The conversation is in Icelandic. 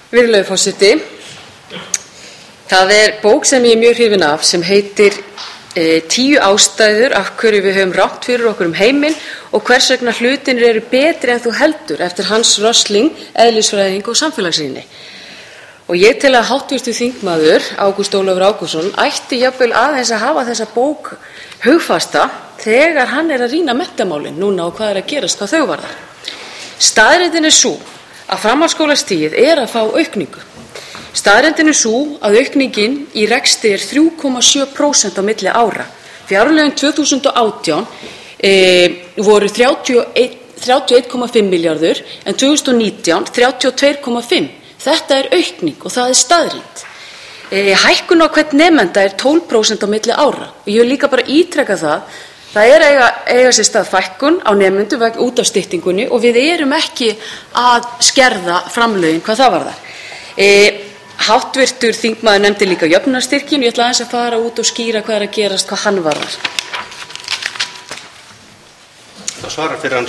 Virðulegur forseti. Það bók sem ég mjög hrifin af sem heitir 10 ástæður af hverju við höfum rangt fyrir okkur heiminn og hvers vegna hlutinir eru betri en þú heldur eftir Hans Rosling, eðlisfræðing og samfélagsrýni. Og ég tel að háttvirtur þingmaður Ágúst Ólafur Ágústsson ætti jafnvel aðeins að hafa þessa bók hugfasta þegar hann að rýna menntamálin núna og hvað að gerast hvað þau varðar. Staðreyndin sú að framhaldsskólastigið að fá aukningu. Staðreyndin sú að aukningin í rekstri 3,7% á milli ára. Fjárlögin 2018 voru 31,5 milljarður en 2019 32,5. Þetta aukning og það staðreynd. Hækkun á hvern nemanda 12% á milli ára. Og ég vil líka bara ítreka það eiga sér stað fækkun á nemendum út af styttingunni og við erum ekki að skerða framlögin hvað það varðar. Háttvirtur þingmaður nefndi líka jöfnunarstyrkinn. Ég ætla aðeins að fara út og skýra hvað að gerast hvað hann varðar. Það svarar fyrir hann